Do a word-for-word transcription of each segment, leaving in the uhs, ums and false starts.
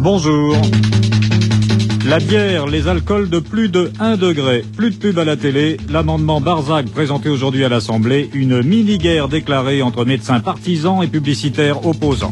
Bonjour. La bière, les alcools de plus de un degré, plus de pub à la télé, l'amendement Barzac présenté aujourd'hui à l'Assemblée, une mini-guerre déclarée entre médecins partisans et publicitaires opposants.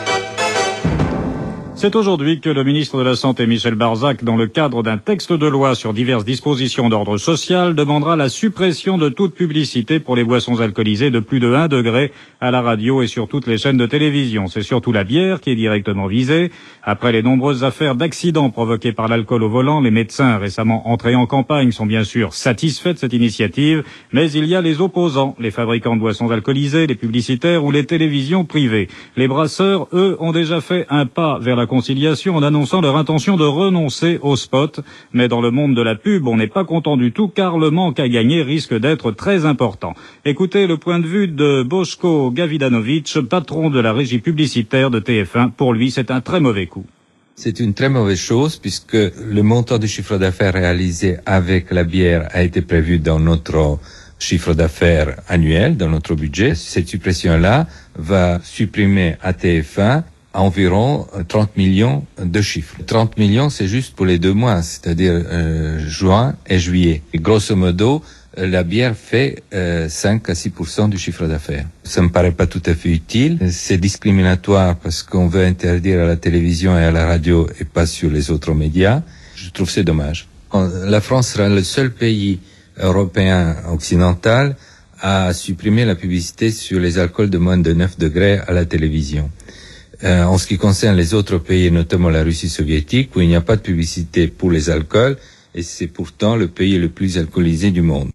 C'est aujourd'hui que le ministre de la Santé, Michel Barzac, dans le cadre d'un texte de loi sur diverses dispositions d'ordre social, demandera la suppression de toute publicité pour les boissons alcoolisées de plus de un degré à la radio et sur toutes les chaînes de télévision. C'est surtout la bière qui est directement visée. Après les nombreuses affaires d'accidents provoqués par l'alcool au volant, les médecins récemment entrés en campagne sont bien sûr satisfaits de cette initiative, mais il y a les opposants, les fabricants de boissons alcoolisées, les publicitaires ou les télévisions privées. Les brasseurs, eux, ont déjà fait un pas vers la conciliation en annonçant leur intention de renoncer au spot. Mais dans le monde de la pub, on n'est pas content du tout car le manque à gagner risque d'être très important. Écoutez le point de vue de Boško Gavidanovic, patron de la régie publicitaire de T F un. Pour lui, c'est un très mauvais coup. C'est une très mauvaise chose puisque le montant du chiffre d'affaires réalisé avec la bière a été prévu dans notre chiffre d'affaires annuel, dans notre budget. Cette suppression-là va supprimer à T F un environ trente millions de chiffres. trente millions, c'est juste pour les deux mois, c'est-à-dire euh, juin et juillet. Et grosso modo, la bière fait euh, cinq à six pour cent du chiffre d'affaires. Ça me paraît pas tout à fait utile. C'est discriminatoire parce qu'on veut interdire à la télévision et à la radio et pas sur les autres médias. Je trouve c'est dommage. La France sera le seul pays européen occidental à supprimer la publicité sur les alcools de moins de neuf degrés à la télévision. Euh, en ce qui concerne les autres pays, notamment la Russie soviétique, où il n'y a pas de publicité pour les alcools, et c'est pourtant le pays le plus alcoolisé du monde.